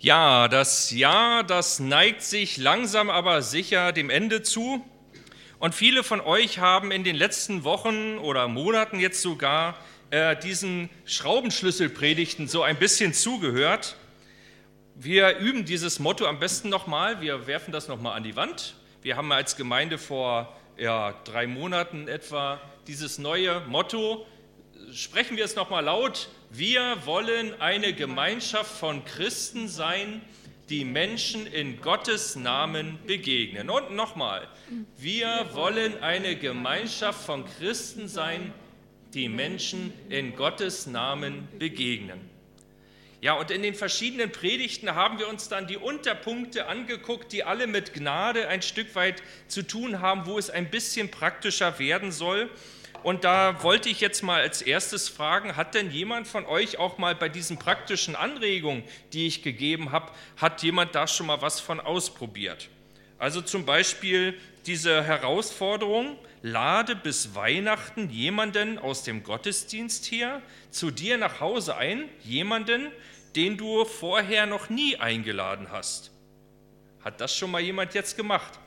Ja, das Jahr, das neigt sich langsam aber sicher dem Ende zu. Und viele von euch haben in den letzten Wochen oder Monaten jetzt sogar diesen Schraubenschlüsselpredigten so ein bisschen zugehört. Wir üben dieses Motto am besten nochmal. Wir werfen das nochmal an die Wand. Wir haben als Gemeinde vor 3 Monaten etwa dieses neue Motto. Sprechen wir es nochmal laut. Wir wollen eine Gemeinschaft von Christen sein, die Menschen in Gottes Namen begegnen. Und nochmal, wir wollen eine Gemeinschaft von Christen sein, die Menschen in Gottes Namen begegnen. Ja, und in den verschiedenen Predigten haben wir uns dann die Unterpunkte angeguckt, die alle mit Gnade ein Stück weit zu tun haben, wo es ein bisschen praktischer werden soll. Und da wollte ich jetzt mal als erstes fragen, hat denn jemand von euch auch mal bei diesen praktischen Anregungen, die ich gegeben habe, hat jemand da schon mal was von ausprobiert? Also zum Beispiel diese Herausforderung, lade bis Weihnachten jemanden aus dem Gottesdienst her zu dir nach Hause ein, jemanden, den du vorher noch nie eingeladen hast. Hat das schon mal jemand jetzt gemacht?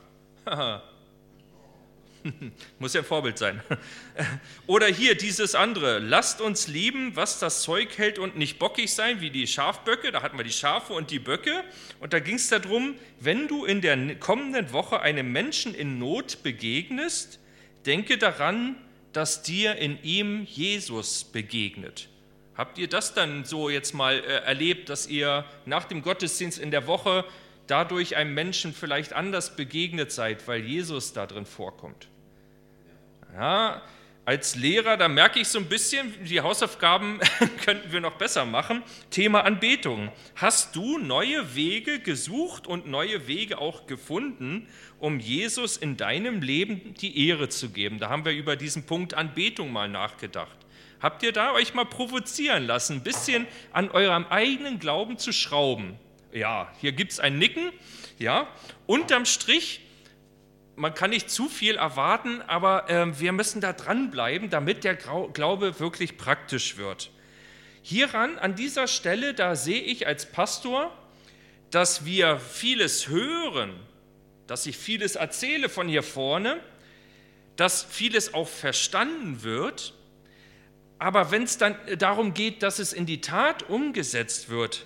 Muss ja ein Vorbild sein. Oder hier dieses andere, lasst uns lieben, was das Zeug hält und nicht bockig sein, wie die Schafböcke, da hatten wir die Schafe und die Böcke und da ging es darum, wenn du in der kommenden Woche einem Menschen in Not begegnest, denke daran, dass dir in ihm Jesus begegnet. Habt ihr das dann so jetzt mal erlebt, dass ihr nach dem Gottesdienst in der Woche dadurch einem Menschen vielleicht anders begegnet seid, weil Jesus da drin vorkommt? Ja, als Lehrer, da merke ich so ein bisschen, die Hausaufgaben könnten wir noch besser machen. Thema Anbetung. Hast du neue Wege gesucht und neue Wege auch gefunden, um Jesus in deinem Leben die Ehre zu geben? Da haben wir über diesen Punkt Anbetung mal nachgedacht. Habt ihr da euch mal provozieren lassen, ein bisschen an eurem eigenen Glauben zu schrauben? Ja, hier gibt es ein Nicken. Ja, unterm Strich, man kann nicht zu viel erwarten, aber wir müssen da dranbleiben, damit der Glaube wirklich praktisch wird. Hieran, an dieser Stelle, da sehe ich als Pastor, dass wir vieles hören, dass ich vieles erzähle von hier vorne, dass vieles auch verstanden wird, aber wenn es dann darum geht, dass es in die Tat umgesetzt wird,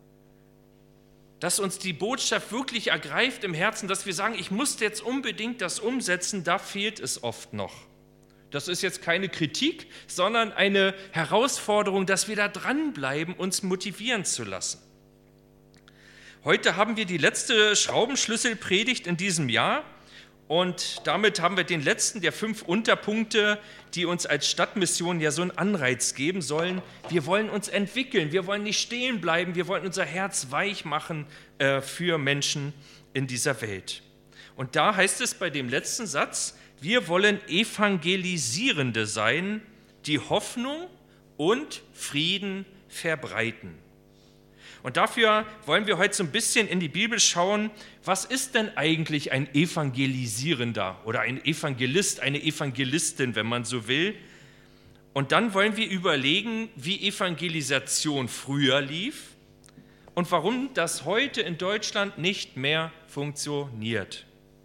dass uns die Botschaft wirklich ergreift im Herzen, dass wir sagen, ich muss jetzt unbedingt das umsetzen, da fehlt es oft noch. Das ist jetzt keine Kritik, sondern eine Herausforderung, dass wir da dranbleiben, uns motivieren zu lassen. Heute haben wir die letzte Schraubenschlüsselpredigt in diesem Jahr und damit haben wir den letzten der 5 Unterpunkte, die uns als Stadtmission ja so einen Anreiz geben sollen. Wir wollen uns entwickeln, wir wollen nicht stehen bleiben, wir wollen unser Herz weich machen für Menschen in dieser Welt. Und da heißt es bei dem letzten Satz, wir wollen Evangelisierende sein, die Hoffnung und Frieden verbreiten. Und dafür wollen wir heute so ein bisschen in die Bibel schauen, was ist denn eigentlich ein Evangelisierender oder ein Evangelist, eine Evangelistin, wenn man so will. Und dann wollen wir überlegen, wie Evangelisation früher lief und warum das heute in Deutschland nicht mehr funktioniert.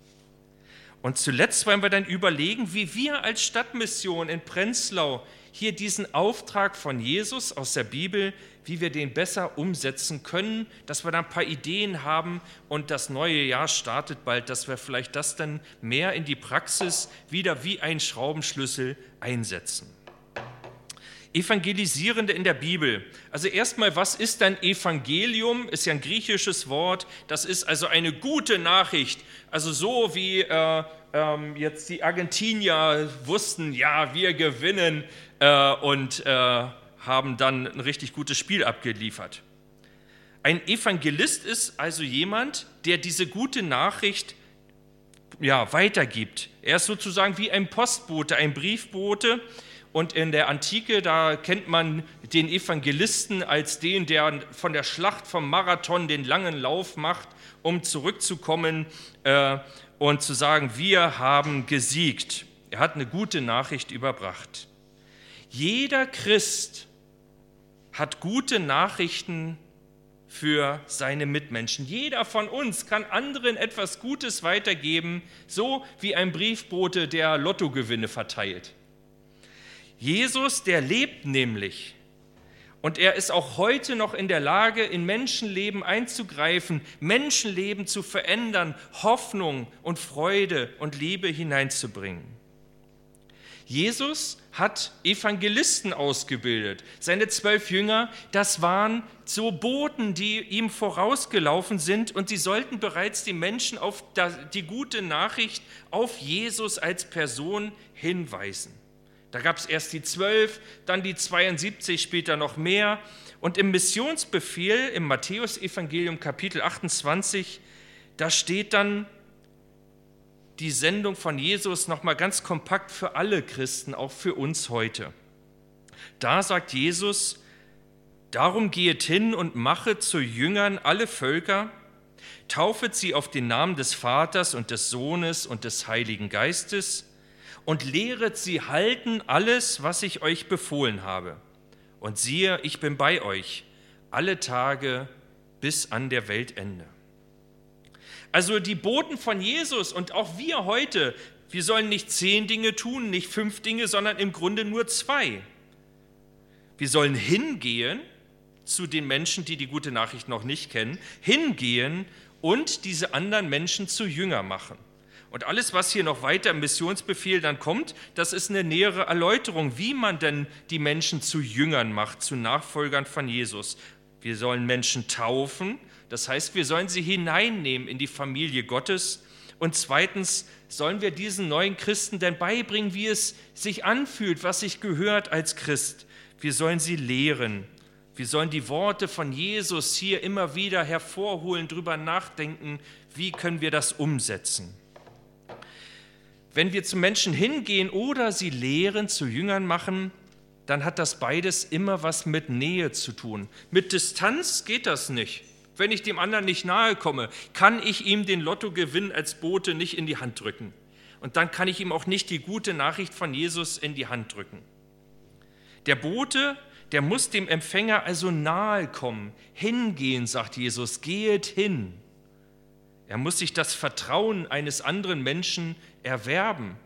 Und zuletzt wollen wir dann überlegen, wie wir als Stadtmission in Prenzlau hier diesen Auftrag von Jesus aus der Bibel, wie wir den besser umsetzen können, dass wir da ein paar Ideen haben und das neue Jahr startet bald, dass wir vielleicht das dann mehr in die Praxis wieder wie ein Schraubenschlüssel einsetzen. Evangelisierende in der Bibel. Also erstmal, was ist ein Evangelium? Ist ja ein griechisches Wort. Das ist also eine gute Nachricht. Also so wie jetzt die Argentinier wussten, ja, wir gewinnen und haben dann ein richtig gutes Spiel abgeliefert. Ein Evangelist ist also jemand, der diese gute Nachricht weitergibt. Er ist sozusagen wie ein Postbote, ein Briefbote. Und in der Antike, da kennt man den Evangelisten als den, der von der Schlacht vom Marathon den langen Lauf macht, um zurückzukommen und zu sagen, wir haben gesiegt. Er hat eine gute Nachricht überbracht. Jeder Christ hat gute Nachrichten für seine Mitmenschen. Jeder von uns kann anderen etwas Gutes weitergeben, so wie ein Briefbote, der Lottogewinne verteilt. Jesus, der lebt nämlich. Und er ist auch heute noch in der Lage, in Menschenleben einzugreifen, Menschenleben zu verändern, Hoffnung und Freude und Liebe hineinzubringen. Jesus hat Evangelisten ausgebildet. Seine 12 Jünger, das waren so Boten, die ihm vorausgelaufen sind, und sie sollten bereits die Menschen auf die gute Nachricht, auf Jesus als Person hinweisen. Da gab es erst die 12, dann die 72, später noch mehr. Und im Missionsbefehl im Matthäusevangelium Kapitel 28, da steht dann die Sendung von Jesus nochmal ganz kompakt für alle Christen, auch für uns heute. Da sagt Jesus: Darum gehet hin und machet zu Jüngern alle Völker, taufet sie auf den Namen des Vaters und des Sohnes und des Heiligen Geistes und lehret sie halten alles, was ich euch befohlen habe. Und siehe, ich bin bei euch alle Tage bis an der Weltende. Also die Boten von Jesus und auch wir heute, wir sollen nicht 10 Dinge tun, nicht 5 Dinge, sondern im Grunde nur 2. Wir sollen hingehen zu den Menschen, die die gute Nachricht noch nicht kennen, hingehen und diese anderen Menschen zu Jünger machen. Und alles, was hier noch weiter im Missionsbefehl dann kommt, das ist eine nähere Erläuterung, wie man denn die Menschen zu Jüngern macht, zu Nachfolgern von Jesus. Wir sollen Menschen taufen, das heißt, wir sollen sie hineinnehmen in die Familie Gottes. Und zweitens sollen wir diesen neuen Christen denn beibringen, wie es sich anfühlt, was sich gehört als Christ. Wir sollen sie lehren. Wir sollen die Worte von Jesus hier immer wieder hervorholen, drüber nachdenken, wie können wir das umsetzen. Wenn wir zu Menschen hingehen oder sie lehren, zu Jüngern machen, dann hat das beides immer was mit Nähe zu tun. Mit Distanz geht das nicht. Wenn ich dem anderen nicht nahe komme, kann ich ihm den Lottogewinn als Bote nicht in die Hand drücken. Und dann kann ich ihm auch nicht die gute Nachricht von Jesus in die Hand drücken. Der Bote, der muss dem Empfänger also nahe kommen. Hingehen, sagt Jesus, gehet hin. Er muss sich das Vertrauen eines anderen Menschen erwerben.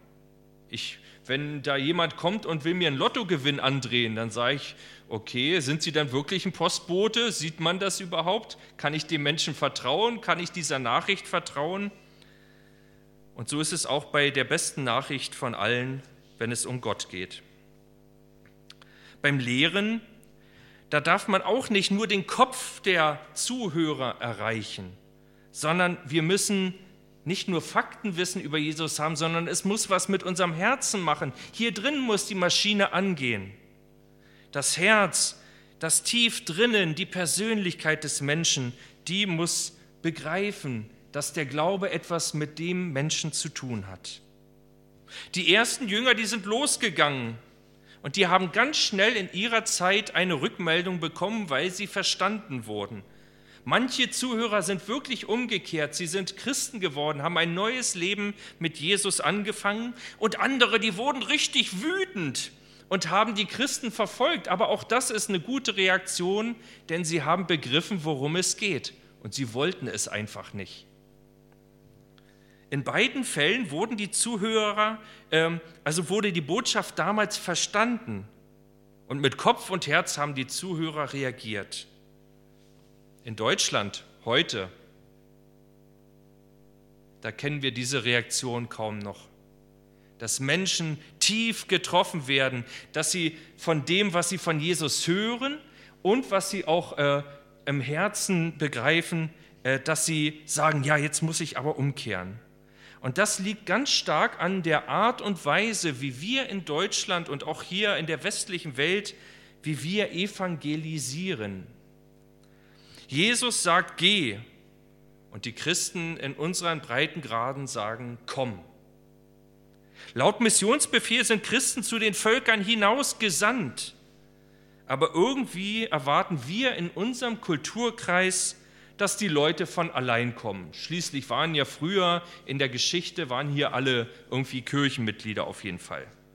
Wenn da jemand kommt und will mir einen Lottogewinn andrehen, dann sage ich, okay, sind Sie dann wirklich ein Postbote? Sieht man das überhaupt? Kann ich dem Menschen vertrauen? Kann ich dieser Nachricht vertrauen? Und so ist es auch bei der besten Nachricht von allen, wenn es um Gott geht. Beim Lehren, da darf man auch nicht nur den Kopf der Zuhörer erreichen, sondern wir müssen nicht nur Faktenwissen über Jesus haben, sondern es muss was mit unserem Herzen machen. Hier drin muss die Maschine angehen. Das Herz, das tief drinnen, die Persönlichkeit des Menschen, die muss begreifen, dass der Glaube etwas mit dem Menschen zu tun hat. Die ersten Jünger, die sind losgegangen und die haben ganz schnell in ihrer Zeit eine Rückmeldung bekommen, weil sie verstanden wurden. Manche Zuhörer sind wirklich umgekehrt, sie sind Christen geworden, haben ein neues Leben mit Jesus angefangen, und andere, die wurden richtig wütend und haben die Christen verfolgt. Aber auch das ist eine gute Reaktion, denn sie haben begriffen, worum es geht, und sie wollten es einfach nicht. In beiden Fällen wurden die Zuhörer, wurde die Botschaft damals verstanden, und mit Kopf und Herz haben die Zuhörer reagiert. In Deutschland heute, da kennen wir diese Reaktion kaum noch. Dass Menschen tief getroffen werden, dass sie von dem, was sie von Jesus hören und was sie auch im Herzen begreifen, dass sie sagen, ja, jetzt muss ich aber umkehren. Und das liegt ganz stark an der Art und Weise, wie wir in Deutschland und auch hier in der westlichen Welt, wie wir evangelisieren. Jesus sagt, geh, und die Christen in unseren Breitengraden sagen, komm. Laut Missionsbefehl sind Christen zu den Völkern hinaus gesandt, aber irgendwie erwarten wir in unserem Kulturkreis, dass die Leute von allein kommen. Schließlich waren ja früher in der Geschichte, waren hier alle irgendwie Kirchenmitglieder auf jeden Fall.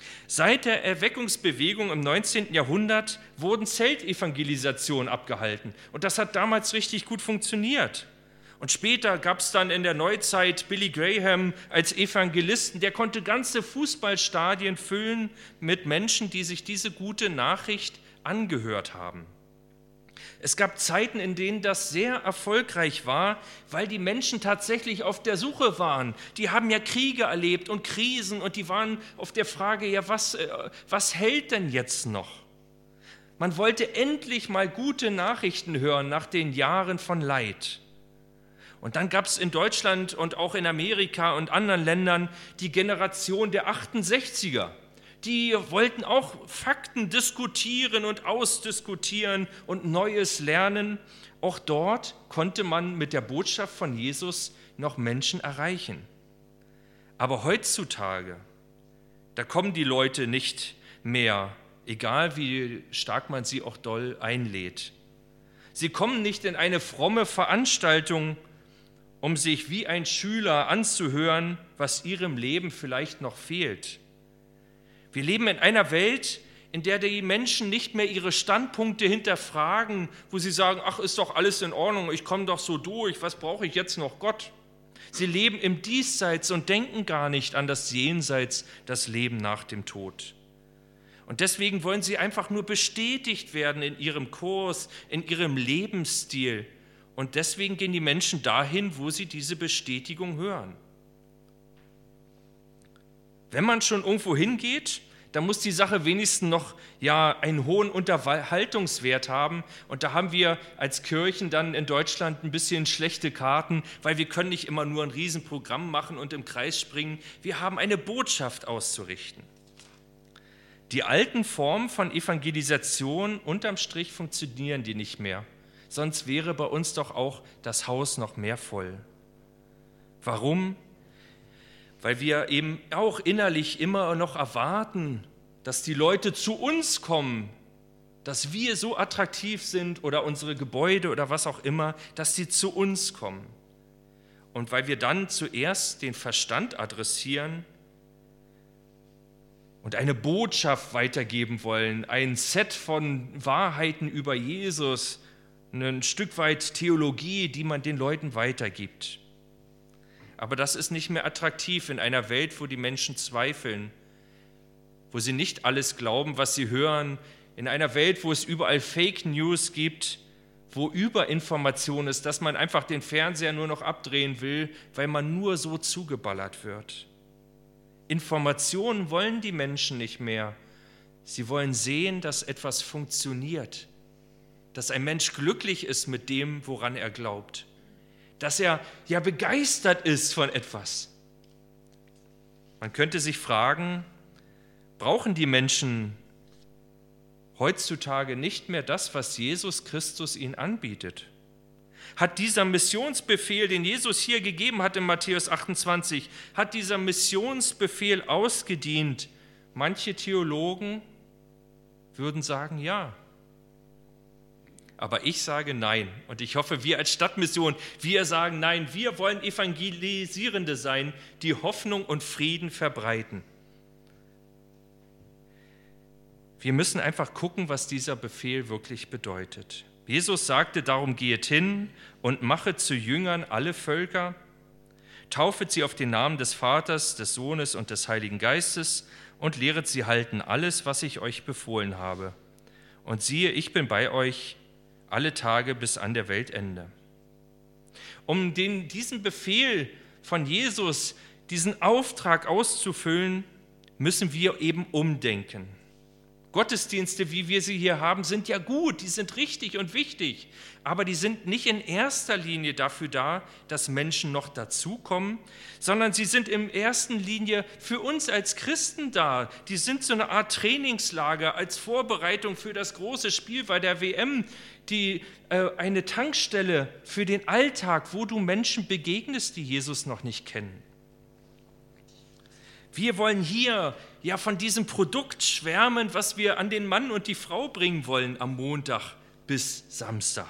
Seit der Erweckungsbewegung im 19. Jahrhundert wurden Zeltevangelisationen abgehalten. Und das hat damals richtig gut funktioniert. Und später gab es dann in der Neuzeit Billy Graham als Evangelisten, der konnte ganze Fußballstadien füllen mit Menschen, die sich diese gute Nachricht angehört haben. Es gab Zeiten, in denen das sehr erfolgreich war, weil die Menschen tatsächlich auf der Suche waren. Die haben ja Kriege erlebt und Krisen und die waren auf der Frage, ja, was hält denn jetzt noch? Man wollte endlich mal gute Nachrichten hören nach den Jahren von Leid. Und dann gab es in Deutschland und auch in Amerika und anderen Ländern die Generation der 68er. Die wollten auch Fakten diskutieren und ausdiskutieren und Neues lernen. Auch dort konnte man mit der Botschaft von Jesus noch Menschen erreichen. Aber heutzutage, da kommen die Leute nicht mehr, egal wie stark man sie auch doll einlädt. Sie kommen nicht in eine fromme Veranstaltung, um sich wie ein Schüler anzuhören, was ihrem Leben vielleicht noch fehlt. Wir leben in einer Welt, in der die Menschen nicht mehr ihre Standpunkte hinterfragen, wo sie sagen, ach, ist doch alles in Ordnung, ich komme doch so durch, was brauche ich jetzt noch Gott? Sie leben im Diesseits und denken gar nicht an das Jenseits, das Leben nach dem Tod. Und deswegen wollen sie einfach nur bestätigt werden in ihrem Kurs, in ihrem Lebensstil. Und deswegen gehen die Menschen dahin, wo sie diese Bestätigung hören. Wenn man schon irgendwo hingeht, dann muss die Sache wenigstens noch einen hohen Unterhaltungswert haben. Und da haben wir als Kirchen dann in Deutschland ein bisschen schlechte Karten, weil wir können nicht immer nur ein Riesenprogramm machen und im Kreis springen. Wir haben eine Botschaft auszurichten. Die alten Formen von Evangelisation, unterm Strich funktionieren die nicht mehr. Sonst wäre bei uns doch auch das Haus noch mehr voll. Warum? Weil wir eben auch innerlich immer noch erwarten, dass die Leute zu uns kommen, dass wir so attraktiv sind oder unsere Gebäude oder was auch immer, dass sie zu uns kommen. Und weil wir dann zuerst den Verstand adressieren und eine Botschaft weitergeben wollen, ein Set von Wahrheiten über Jesus, ein Stück weit Theologie, die man den Leuten weitergibt. Aber das ist nicht mehr attraktiv in einer Welt, wo die Menschen zweifeln, wo sie nicht alles glauben, was sie hören, in einer Welt, wo es überall Fake News gibt, wo Überinformation ist, dass man einfach den Fernseher nur noch abdrehen will, weil man nur so zugeballert wird. Informationen wollen die Menschen nicht mehr. Sie wollen sehen, dass etwas funktioniert, dass ein Mensch glücklich ist mit dem, woran er glaubt, dass er ja begeistert ist von etwas. Man könnte sich fragen, brauchen die Menschen heutzutage nicht mehr das, was Jesus Christus ihnen anbietet? Hat dieser Missionsbefehl, den Jesus hier gegeben hat in Matthäus 28, hat dieser Missionsbefehl ausgedient? Manche Theologen würden sagen, ja. Aber ich sage nein. Und ich hoffe, wir als Stadtmission, wir sagen nein. Wir wollen Evangelisierende sein, die Hoffnung und Frieden verbreiten. Wir müssen einfach gucken, was dieser Befehl wirklich bedeutet. Jesus sagte, darum geht hin und machet zu Jüngern alle Völker, taufet sie auf den Namen des Vaters, des Sohnes und des Heiligen Geistes und lehret sie halten alles, was ich euch befohlen habe. Und siehe, ich bin bei euch alle Tage bis an der Weltende. Um diesen Befehl von Jesus, diesen Auftrag auszufüllen, müssen wir eben umdenken. Gottesdienste, wie wir sie hier haben, sind ja gut, die sind richtig und wichtig, aber die sind nicht in erster Linie dafür da, dass Menschen noch dazukommen, sondern sie sind in erster Linie für uns als Christen da. Die sind so eine Art Trainingslager als Vorbereitung für das große Spiel bei der WM, eine Tankstelle für den Alltag, wo du Menschen begegnest, die Jesus noch nicht kennen. Wir wollen hier ja von diesem Produkt schwärmen, was wir an den Mann und die Frau bringen wollen am Montag bis Samstag.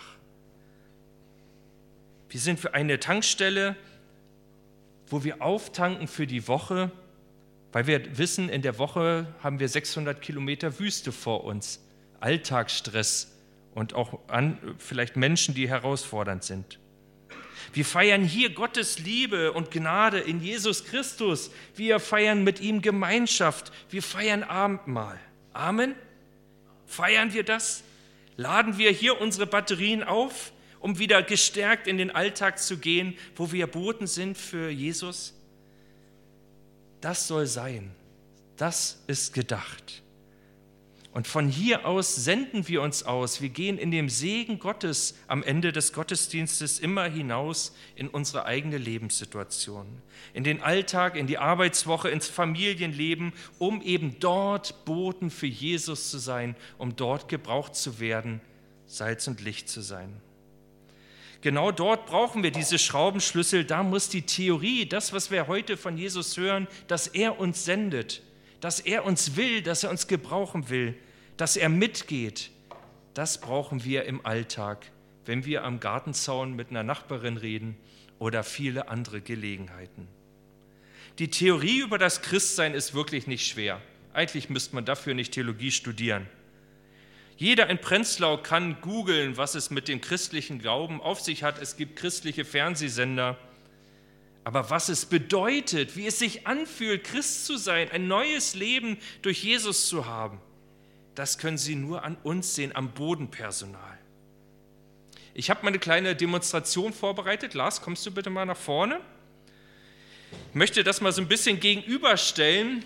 Wir sind für eine Tankstelle, wo wir auftanken für die Woche Weil wir wissen, in der Woche haben wir 600 Kilometer Wüste vor uns, Alltagsstress und auch vielleicht Menschen, die herausfordernd sind. Wir feiern hier Gottes Liebe und Gnade in Jesus Christus. Wir feiern mit ihm Gemeinschaft. Wir feiern Abendmahl. Amen? Feiern wir das? Laden wir hier unsere Batterien auf, um wieder gestärkt in den Alltag zu gehen, wo wir Boten sind für Jesus? Das soll sein. Das ist gedacht. Und von hier aus senden wir uns aus. Wir gehen in dem Segen Gottes am Ende des Gottesdienstes immer hinaus in unsere eigene Lebenssituation, in den Alltag, in die Arbeitswoche, ins Familienleben, um eben dort Boten für Jesus zu sein, um dort gebraucht zu werden, Salz und Licht zu sein. Genau dort brauchen wir diese Schraubenschlüssel. Da muss die Theorie, das, was wir heute von Jesus hören, dass er uns sendet, dass er uns will, dass er uns gebrauchen will, dass er mitgeht, das brauchen wir im Alltag, wenn wir am Gartenzaun mit einer Nachbarin reden oder viele andere Gelegenheiten. Die Theorie über das Christsein ist wirklich nicht schwer. Eigentlich müsste man dafür nicht Theologie studieren. Jeder in Prenzlau kann googeln, was es mit dem christlichen Glauben auf sich hat. Es gibt christliche Fernsehsender. Aber was es bedeutet, wie es sich anfühlt, Christ zu sein, ein neues Leben durch Jesus zu haben, das können Sie nur an uns sehen, am Bodenpersonal. Ich habe mal eine kleine Demonstration vorbereitet. Lars, kommst du bitte mal nach vorne? Ich möchte das mal so ein bisschen gegenüberstellen.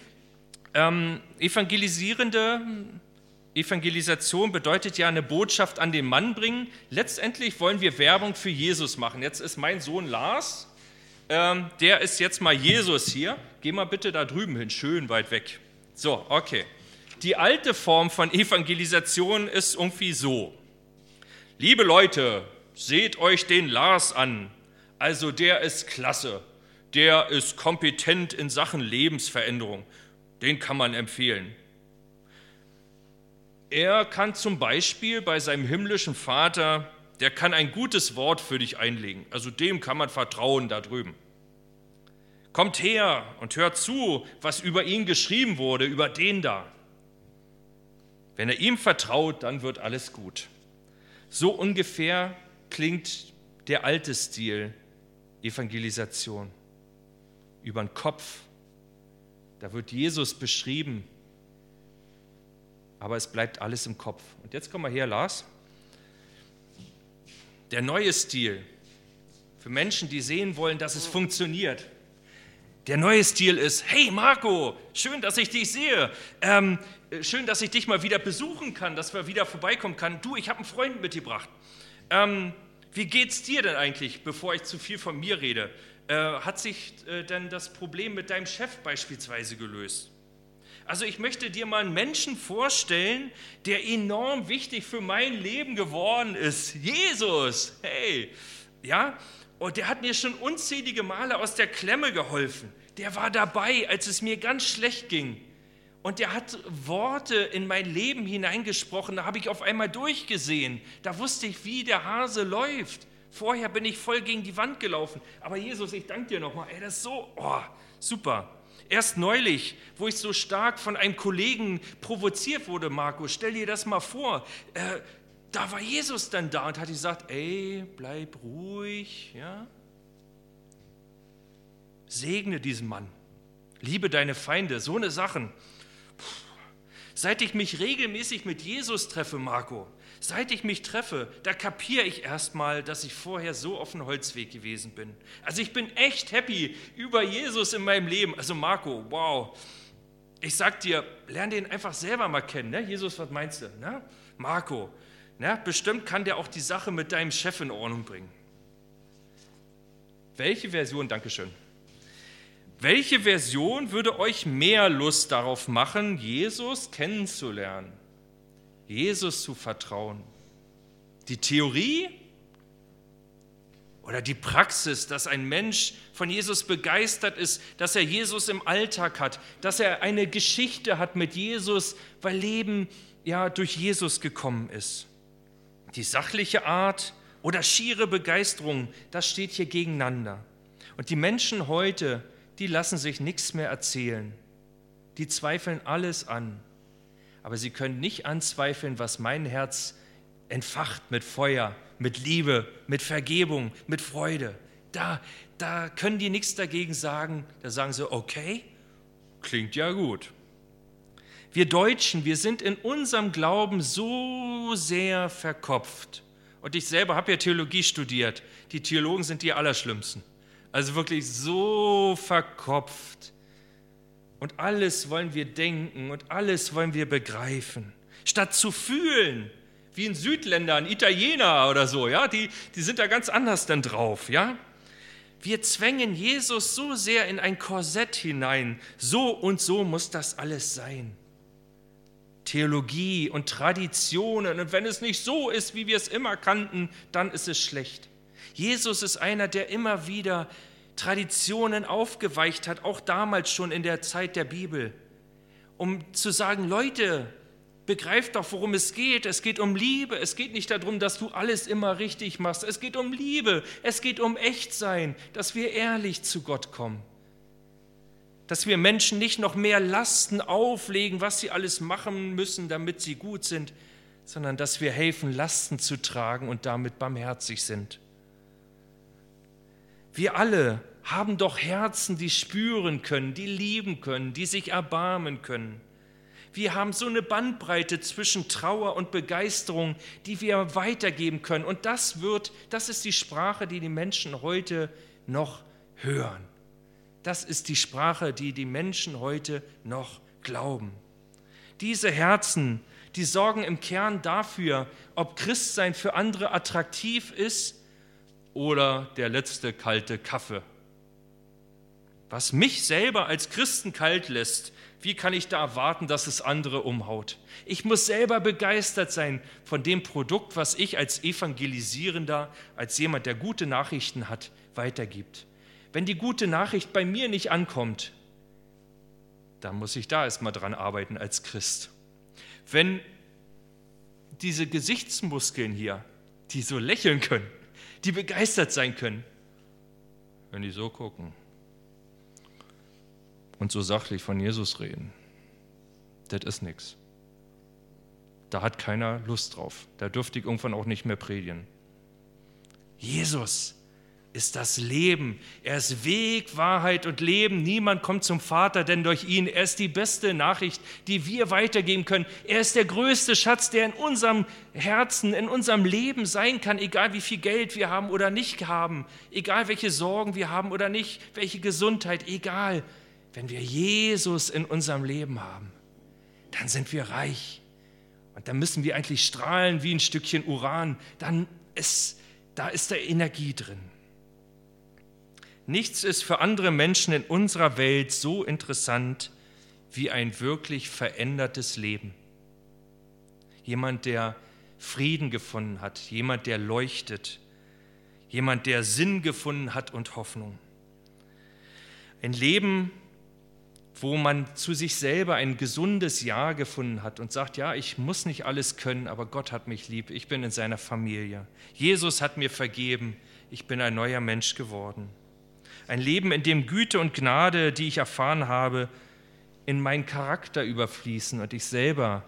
Evangelisation bedeutet ja eine Botschaft an den Mann bringen. Letztendlich wollen wir Werbung für Jesus machen. Jetzt ist mein Sohn Lars, der ist jetzt mal Jesus hier. Geh mal bitte da drüben hin, schön weit weg. So, okay. Die alte Form von Evangelisation ist irgendwie so. Liebe Leute, seht euch den Lars an. Also der ist klasse. Der ist kompetent in Sachen Lebensveränderung. Den kann man empfehlen. Er kann zum Beispiel bei seinem himmlischen Vater, der kann ein gutes Wort für dich einlegen. Also dem kann man vertrauen da drüben. Kommt her und hört zu, was über ihn geschrieben wurde, über den da. Wenn er ihm vertraut, dann wird alles gut. So ungefähr klingt der alte Stil Evangelisation. Über den Kopf, da wird Jesus beschrieben, aber es bleibt alles im Kopf. Und jetzt komm mal her, Lars. Der neue Stil für Menschen, die sehen wollen, dass es funktioniert. Der neue Stil ist, hey Marco, schön, dass ich dich sehe. Schön, dass ich dich mal wieder besuchen kann, dass wir wieder vorbeikommen kann. Du, ich habe einen Freund mitgebracht. Wie geht's dir denn eigentlich, bevor ich zu viel von mir rede? Hat sich denn das Problem mit deinem Chef beispielsweise gelöst? Also ich möchte dir mal einen Menschen vorstellen, der enorm wichtig für mein Leben geworden ist. Jesus, hey, ja, und der hat mir schon unzählige Male aus der Klemme geholfen. Der war dabei, als es mir ganz schlecht ging. Und der hat Worte in mein Leben hineingesprochen, da habe ich auf einmal durchgesehen. Da wusste ich, wie der Hase läuft. Vorher bin ich voll gegen die Wand gelaufen. Aber Jesus, ich danke dir nochmal. Ey, das ist so, super. Erst neulich, wo ich so stark von einem Kollegen provoziert wurde, Marco, stell dir das mal vor, da war Jesus dann da und hat gesagt, ey, bleib ruhig, ja? Segne diesen Mann, liebe deine Feinde, so eine Sachen. Seit ich mich regelmäßig mit Jesus treffe, Marco, seit ich mich treffe, da kapiere ich erstmal, dass ich vorher so auf dem Holzweg gewesen bin. Also ich bin echt happy über Jesus in meinem Leben. Also Marco, wow, ich sag dir, lern den einfach selber mal kennen. Ne? Jesus, was meinst du? Ne? Marco, ne? Bestimmt kann der auch die Sache mit deinem Chef in Ordnung bringen. Welche Version, Dankeschön. Welche Version würde euch mehr Lust darauf machen, Jesus kennenzulernen? Jesus zu vertrauen. Die Theorie oder die Praxis, dass ein Mensch von Jesus begeistert ist, dass er Jesus im Alltag hat, dass er eine Geschichte hat mit Jesus, weil Leben ja durch Jesus gekommen ist. Die sachliche Art oder schiere Begeisterung, das steht hier gegeneinander. Und die Menschen heute, die lassen sich nichts mehr erzählen. Die zweifeln alles an. Aber sie können nicht anzweifeln, was mein Herz entfacht mit Feuer, mit Liebe, mit Vergebung, mit Freude. Da können die nichts dagegen sagen. Da sagen sie, okay, klingt ja gut. Wir Deutschen, wir sind in unserem Glauben so sehr verkopft. Und ich selber habe ja Theologie studiert. Die Theologen sind die Allerschlimmsten. Also wirklich so verkopft. Und alles wollen wir denken und alles wollen wir begreifen. Statt zu fühlen, wie ein Südländer, ein Italiener oder so, ja, die sind da ganz anders dann drauf, ja. Wir zwängen Jesus so sehr in ein Korsett hinein. So und so muss das alles sein. Theologie und Traditionen. Und wenn es nicht so ist, wie wir es immer kannten, dann ist es schlecht. Jesus ist einer, der immer wieder Traditionen aufgeweicht hat, auch damals schon in der Zeit der Bibel, um zu sagen, Leute, begreift doch, worum es geht. Es geht um Liebe. Es geht nicht darum, dass du alles immer richtig machst. Es geht um Liebe. Es geht um Echtsein, dass wir ehrlich zu Gott kommen. Dass wir Menschen nicht noch mehr Lasten auflegen, was sie alles machen müssen, damit sie gut sind, sondern dass wir helfen, Lasten zu tragen und damit barmherzig sind. Wir alle haben doch Herzen, die spüren können, die lieben können, die sich erbarmen können. Wir haben so eine Bandbreite zwischen Trauer und Begeisterung, die wir weitergeben können. Und das ist die Sprache, die die Menschen heute noch hören. Das ist die Sprache, die die Menschen heute noch glauben. Diese Herzen, die sorgen im Kern dafür, ob Christsein für andere attraktiv ist oder der letzte kalte Kaffee. Was mich selber als Christen kalt lässt, wie kann ich da erwarten, dass es andere umhaut? Ich muss selber begeistert sein von dem Produkt, was ich als Evangelisierender, als jemand, der gute Nachrichten hat, weitergibt. Wenn die gute Nachricht bei mir nicht ankommt, dann muss ich da erstmal dran arbeiten als Christ. Wenn diese Gesichtsmuskeln hier, die so lächeln können, die begeistert sein können, wenn die so gucken und so sachlich von Jesus reden, das ist nichts. Da hat keiner Lust drauf. Da dürfte ich irgendwann auch nicht mehr predigen. Jesus ist das Leben. Er ist Weg, Wahrheit und Leben. Niemand kommt zum Vater, denn durch ihn. Er ist die beste Nachricht, die wir weitergeben können. Er ist der größte Schatz, der in unserem Herzen, in unserem Leben sein kann, egal wie viel Geld wir haben oder nicht haben, egal welche Sorgen wir haben oder nicht, welche Gesundheit, egal. Wenn wir Jesus in unserem Leben haben, dann sind wir reich. Und dann müssen wir eigentlich strahlen wie ein Stückchen Uran. Da ist da Energie drin. Nichts ist für andere Menschen in unserer Welt so interessant wie ein wirklich verändertes Leben. Jemand, der Frieden gefunden hat, jemand, der leuchtet, jemand, der Sinn gefunden hat und Hoffnung. Ein Leben, wo man zu sich selber ein gesundes Ja gefunden hat und sagt, ja, ich muss nicht alles können, aber Gott hat mich lieb, ich bin in seiner Familie. Jesus hat mir vergeben, ich bin ein neuer Mensch geworden. Ein Leben, in dem Güte und Gnade, die ich erfahren habe, in meinen Charakter überfließen und ich selber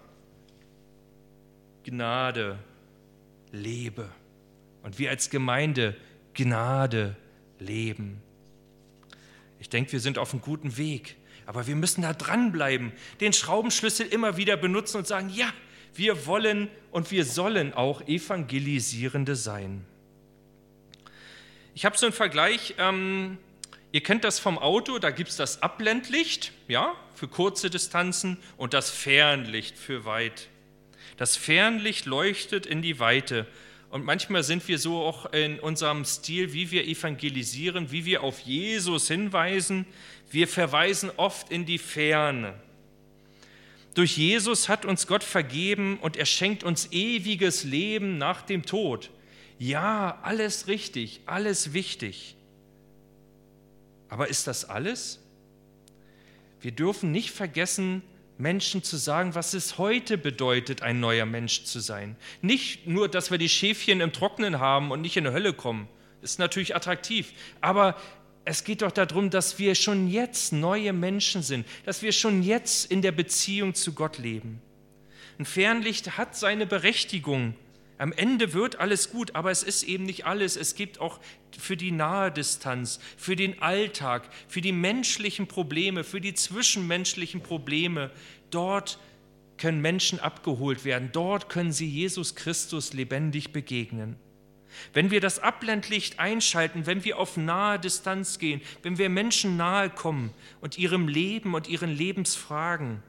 Gnade lebe und wir als Gemeinde Gnade leben. Ich denke, wir sind auf einem guten Weg, aber wir müssen da dranbleiben, den Schraubenschlüssel immer wieder benutzen und sagen, ja, wir wollen und wir sollen auch Evangelisierende sein. Ich habe so einen Vergleich, ihr kennt das vom Auto, da gibt es das Abblendlicht, ja, für kurze Distanzen und das Fernlicht für weit. Das Fernlicht leuchtet in die Weite und manchmal sind wir so auch in unserem Stil, wie wir evangelisieren, wie wir auf Jesus hinweisen. Wir verweisen oft in die Ferne. Durch Jesus hat uns Gott vergeben und er schenkt uns ewiges Leben nach dem Tod. Ja, alles richtig, alles wichtig. Aber ist das alles? Wir dürfen nicht vergessen, Menschen zu sagen, was es heute bedeutet, ein neuer Mensch zu sein. Nicht nur, dass wir die Schäfchen im Trockenen haben und nicht in die Hölle kommen. Ist natürlich attraktiv. Aber es geht doch darum, dass wir schon jetzt neue Menschen sind, dass wir schon jetzt in der Beziehung zu Gott leben. Ein Fernlicht hat seine Berechtigung. Am Ende wird alles gut, aber es ist eben nicht alles. Es gibt auch für die nahe Distanz, für den Alltag, für die menschlichen Probleme, für die zwischenmenschlichen Probleme. Dort können Menschen abgeholt werden. Dort können sie Jesus Christus lebendig begegnen. Wenn wir das Abblendlicht einschalten, wenn wir auf nahe Distanz gehen, wenn wir Menschen nahe kommen und ihrem Leben und ihren Lebensfragen,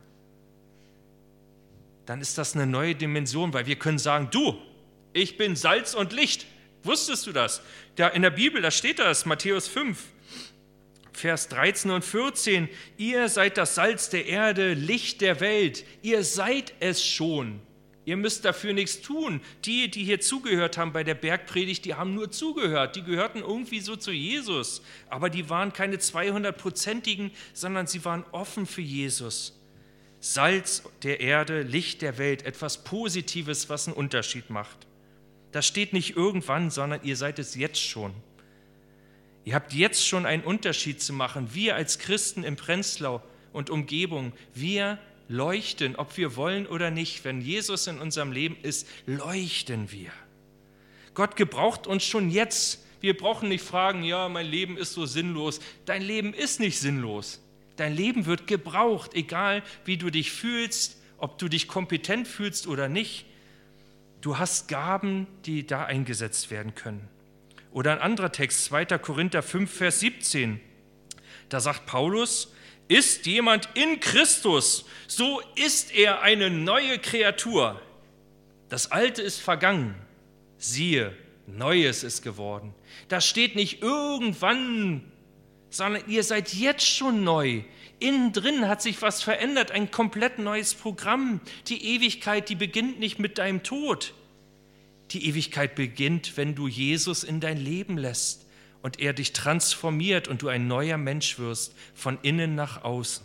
dann ist das eine neue Dimension, weil wir können sagen, du, ich bin Salz und Licht. Wusstest du das? Da in der Bibel, da steht das, Matthäus 5, Vers 13 und 14. Ihr seid das Salz der Erde, Licht der Welt. Ihr seid es schon. Ihr müsst dafür nichts tun. Die hier zugehört haben bei der Bergpredigt, die haben nur zugehört. Die gehörten irgendwie so zu Jesus. Aber die waren keine 200-prozentigen, sondern sie waren offen für Jesus. Salz der Erde, Licht der Welt, etwas Positives, was einen Unterschied macht. Das steht nicht irgendwann, sondern ihr seid es jetzt schon. Ihr habt jetzt schon einen Unterschied zu machen. Wir als Christen in Prenzlau und Umgebung, wir leuchten, ob wir wollen oder nicht. Wenn Jesus in unserem Leben ist, leuchten wir. Gott gebraucht uns schon jetzt. Wir brauchen nicht fragen, ja, mein Leben ist so sinnlos. Dein Leben ist nicht sinnlos. Dein Leben wird gebraucht, egal wie du dich fühlst, ob du dich kompetent fühlst oder nicht. Du hast Gaben, die da eingesetzt werden können. Oder ein anderer Text, 2. Korinther 5, Vers 17. Da sagt Paulus, ist jemand in Christus, so ist er eine neue Kreatur. Das Alte ist vergangen. Siehe, Neues ist geworden. Das steht nicht irgendwann, sondern ihr seid jetzt schon neu. Innen drin hat sich was verändert, ein komplett neues Programm. Die Ewigkeit, die beginnt nicht mit deinem Tod. Die Ewigkeit beginnt, wenn du Jesus in dein Leben lässt und er dich transformiert und du ein neuer Mensch wirst, von innen nach außen.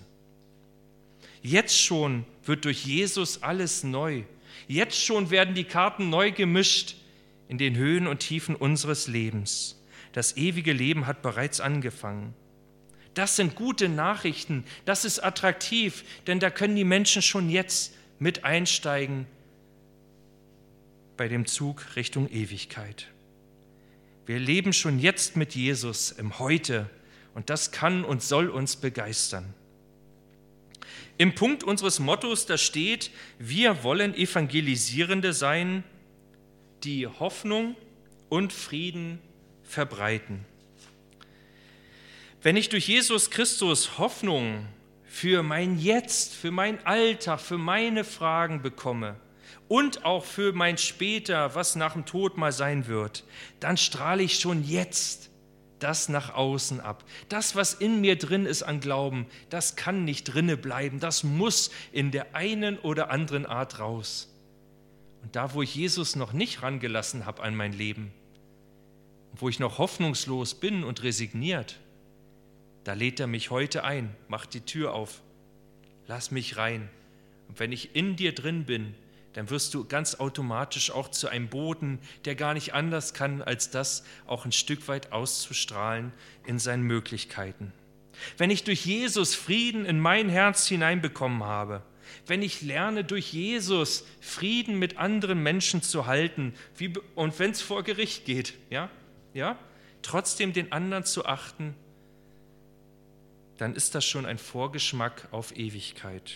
Jetzt schon wird durch Jesus alles neu. Jetzt schon werden die Karten neu gemischt in den Höhen und Tiefen unseres Lebens. Das ewige Leben hat bereits angefangen. Das sind gute Nachrichten, das ist attraktiv, denn da können die Menschen schon jetzt mit einsteigen bei dem Zug Richtung Ewigkeit. Wir leben schon jetzt mit Jesus im Heute und das kann und soll uns begeistern. Im Punkt unseres Mottos, da steht, wir wollen Evangelisierende sein, die Hoffnung und Frieden verbreiten. Wenn ich durch Jesus Christus Hoffnung für mein Jetzt, für meinen Alltag, für meine Fragen bekomme und auch für mein Später, was nach dem Tod mal sein wird, dann strahle ich schon jetzt das nach außen ab. Das, was in mir drin ist an Glauben, das kann nicht drinne bleiben, das muss in der einen oder anderen Art raus. Und da, wo ich Jesus noch nicht rangelassen habe an mein Leben, wo ich noch hoffnungslos bin und resigniert, da lädt er mich heute ein, macht die Tür auf, lass mich rein. Und wenn ich in dir drin bin, dann wirst du ganz automatisch auch zu einem Boden, der gar nicht anders kann, als das auch ein Stück weit auszustrahlen in seinen Möglichkeiten. Wenn ich durch Jesus Frieden in mein Herz hineinbekommen habe, wenn ich lerne, durch Jesus Frieden mit anderen Menschen zu halten, und wenn es vor Gericht geht, trotzdem den anderen zu achten, dann ist das schon ein Vorgeschmack auf Ewigkeit.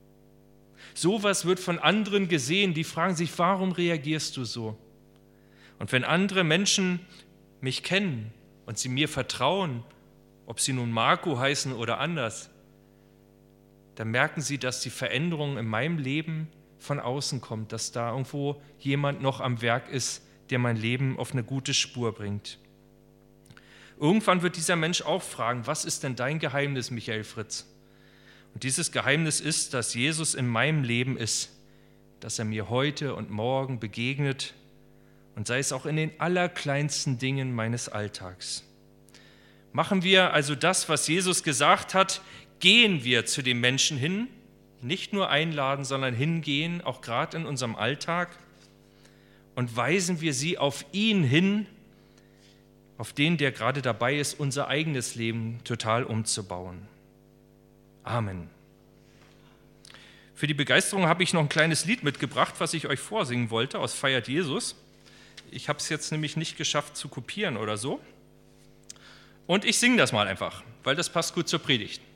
Sowas wird von anderen gesehen, die fragen sich, warum reagierst du so? Und wenn andere Menschen mich kennen und sie mir vertrauen, ob sie nun Marco heißen oder anders, dann merken sie, dass die Veränderung in meinem Leben von außen kommt, dass da irgendwo jemand noch am Werk ist, der mein Leben auf eine gute Spur bringt. Irgendwann wird dieser Mensch auch fragen, was ist denn dein Geheimnis, Michael Fritz? Und dieses Geheimnis ist, dass Jesus in meinem Leben ist, dass er mir heute und morgen begegnet und sei es auch in den allerkleinsten Dingen meines Alltags. Machen wir also das, was Jesus gesagt hat, gehen wir zu den Menschen hin, nicht nur einladen, sondern hingehen, auch gerade in unserem Alltag, und weisen wir sie auf ihn hin, auf den, der gerade dabei ist, unser eigenes Leben total umzubauen. Amen. Für die Begeisterung habe ich noch ein kleines Lied mitgebracht, was ich euch vorsingen wollte aus Feiert Jesus. Ich habe es jetzt nämlich nicht geschafft zu kopieren oder so. Und ich singe das mal einfach, weil das passt gut zur Predigt.